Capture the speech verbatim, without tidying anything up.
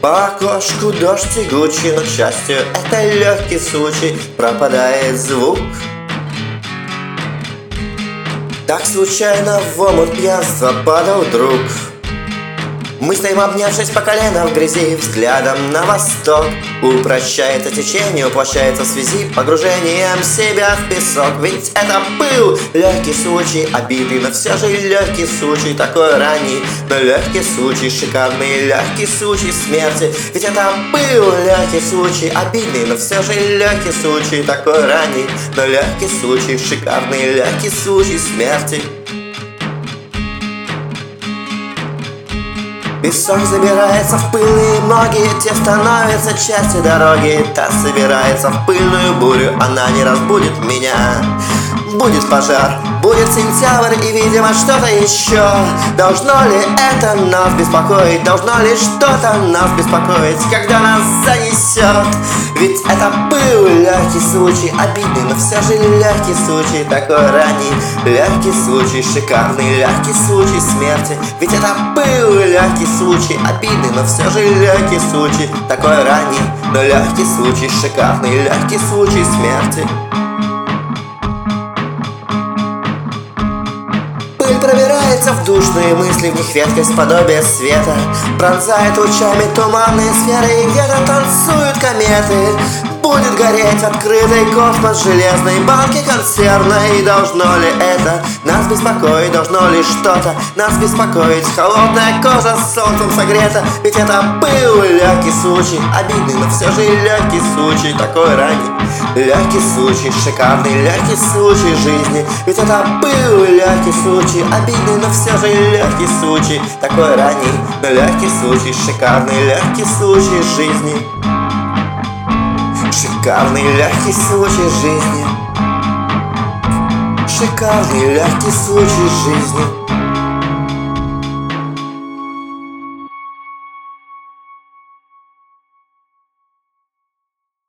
По окошку дождь тягучий, но, к счастью, это легкий случай. Пропадает звук. Так случайно в омут пьянства падал друг. Мы стоим, обнявшись по колено в грязи, взглядом на восток. Упрощается течение, уплощается в связи погружением себя в песок. Ведь это был легкий случай, обидный, но все же легкий случай. Такой ранний, но легкий случай, шикарный легкий случай смерти. Ведь это был легкий случай, обидный, но все же легкий случай. Такой ранний, но легкий случай, шикарный легкий случай смерти. Песок забирается в пыльные ноги, те становятся частью дороги. Та собирается в пыльную бурю, она не разбудит меня. Будет пожар, будет сентябрь и, видимо, что-то еще. Должно ли это нас беспокоить? Должно ли что-то нас беспокоить, когда нас занесет? Ведь это был легкий случай, обидный, но все же легкий случай. Такой ранний, легкий случай, шикарный легкий случай смерти. Ведь это был легкий случай, обидный, но все же легкий случай. Такой ранний, но легкий случай, шикарный легкий случай смерти. Пробирается в душные мысли, в них веткость подобие света. Пронзает лучами туманные сферы, и где-то танцуют кометы. Будет гореть открытый космос железной банки консервной. Должно ли это нас беспокоить? Должно ли что-то нас беспокоить? Холодная кожа с солнцем согрета. Ведь это был легкий случай, обидный, но все же легкий случай. Такой ранний, легкий случай, шикарный легкий случай жизни. Ведь это был легкий случай, обидный, но все же легкий случай. Такой ранний, но легкий случай, шикарный легкий случай жизни. Шикарный легкий случай жизни. Шикарный легкий случай жизни.